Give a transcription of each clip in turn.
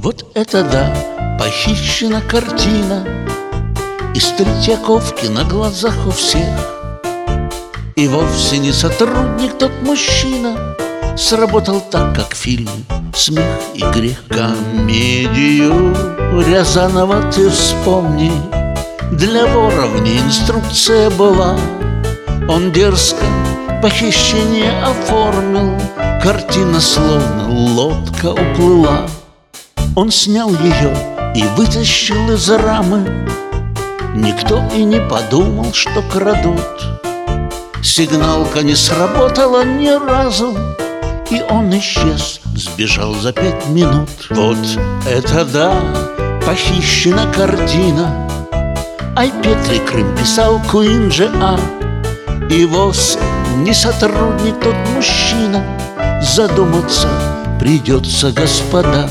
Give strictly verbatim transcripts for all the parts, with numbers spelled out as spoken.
Вот это да, похищена картина из Третьяковки на глазах у всех. И вовсе не сотрудник тот мужчина, сработал так, как в фильме «Смех и грех». Комедию Рязанова ты вспомни, для вора в ней инструкция была. Он дерзко похищение оформил, картина словно лодка уплыла. Он снял ее и вытащил из рамы, никто и не подумал, что крадут. Сигналка не сработала ни разу, и он исчез, сбежал за пять минут. Вот это да, похищена картина. Ай, Петри Крым писал Куинджи А. И вовсе не сотрудник тот мужчина, задуматься придется, господа.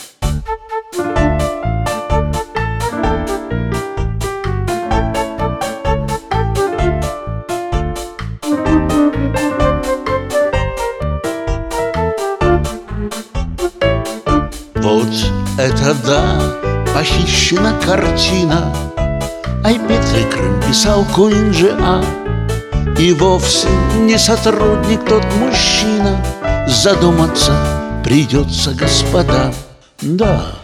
Вот это да, похищена картина. Ай, Петри Крым писал Куинджи А. И вовсе не сотрудник тот мужчина, задуматься придется, господа. Да.